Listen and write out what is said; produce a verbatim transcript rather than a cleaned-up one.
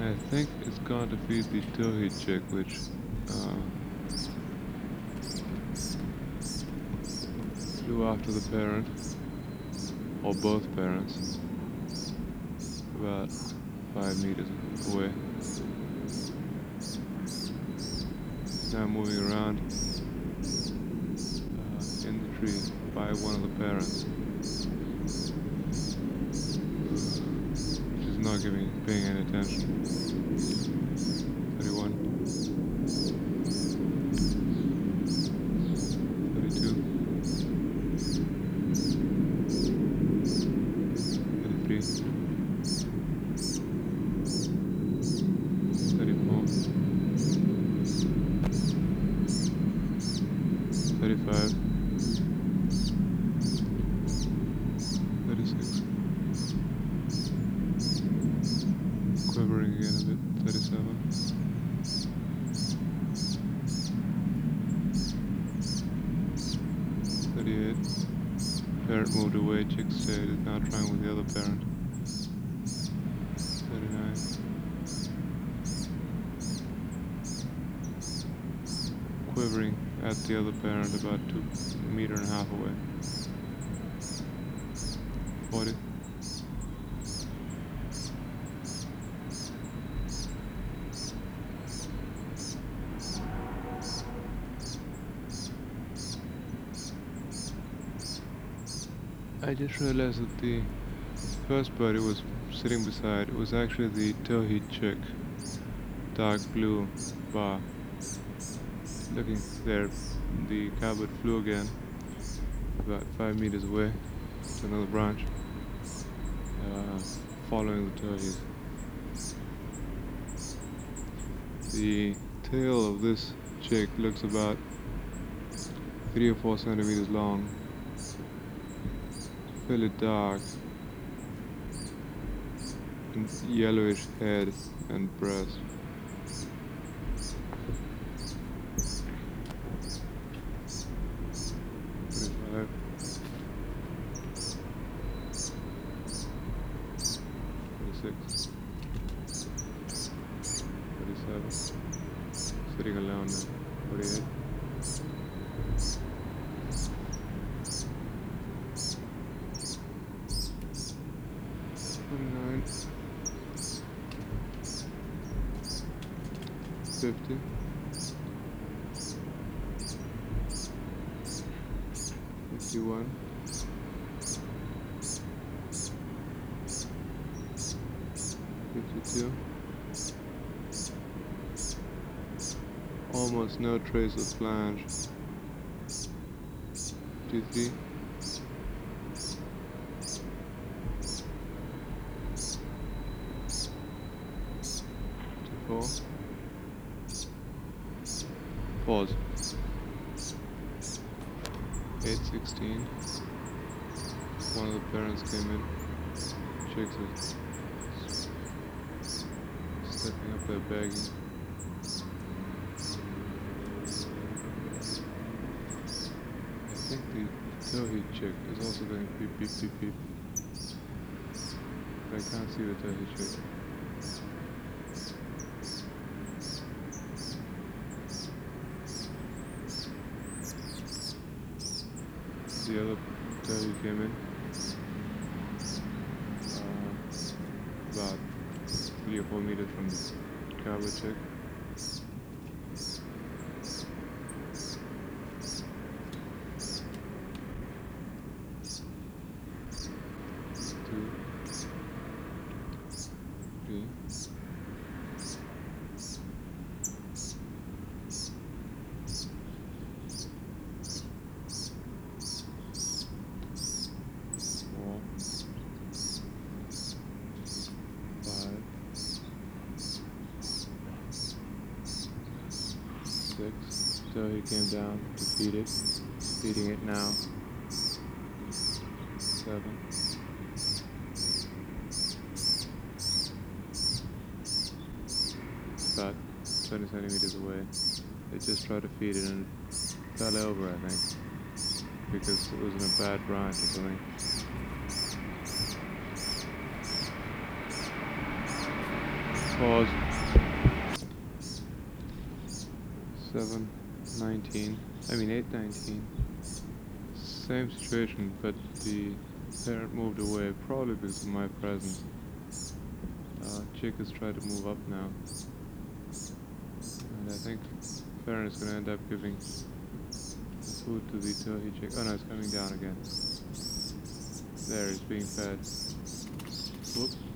I think it's gone to feed the towhead chick, which uh, flew after the parent, or both parents, about five meters away. Now moving around uh, in the tree by one of the parents, which is not giving, paying any attention. thirty-one, thirty-two, thirty-three, thirty-four, thirty-five, thirty-six, quivering again a bit, thirty-seven, thirty-eight, parent moved away, chick stayed, is now trying with the other parent, thirty-nine, quivering at the other parent about two meter and a half away, forty, I just realized that the first bird it was sitting beside it was actually the towhead chick, dark blue bar. Looking there, the cowbird flew again, about five meters away to another branch, uh, following the towhead. The tail of this chick looks about three or four centimeters long, fairly dark, and yellowish head and breast. thirty-five, thirty-six, thirty-seven, sitting alone now, forty-eight, forty-nine, fifty, fifty-one, fifty-two, almost no trace of flange, fifty-three, fifty-four, pause, eight sixteen, one of the parents came in, chicks are stepping up their begging. I think the towhead chick is also going beep beep beep beep. But I can't see the towhead chick. The other towhead came in uh, about three or four meters from the cowbird chick. Two, three, four, five, six. So he came down to feed it, feeding it now. Seven, about twenty centimeters away. They just tried to feed it and it fell over, I think, because it was in a bad branch or something. Pause. seven nineteen. I mean eight nineteen. Same situation, but the parent moved away, probably because of my presence. Uh, chick is trying to move up now. And I think parent is gonna end up giving food to the Tohi chick. Oh no, it's coming down again. There, it's being fed. Whoop.